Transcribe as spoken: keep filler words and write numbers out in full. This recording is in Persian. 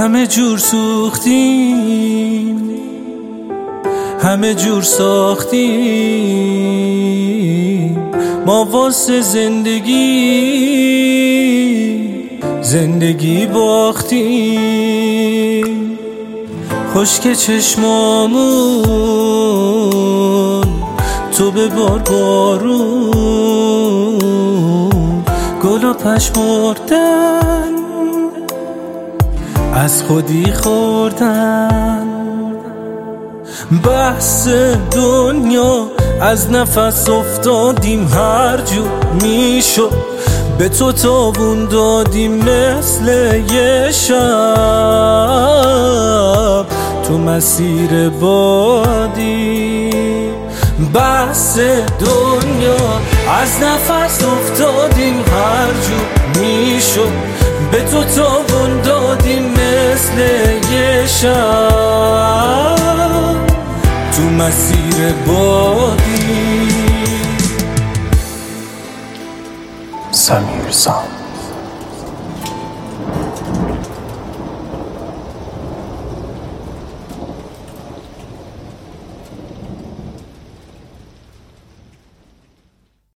همه جور سوختیم، همه جور ساختیم ما واسه زندگی، زندگی باختیم. خشک چشمامون تو به بار بارون، گل و پژمردن از خودی خوردن. بحث دنیا از نفس افتادیم، هر جو میشد به تو تابون دادیم مثل یه شب تو مسیر بادی. بحث دنیا از نفس افتادیم، هر جو میشد به تو تابون دادیم مثل یه شب تو مسیر بادی. سمیر سام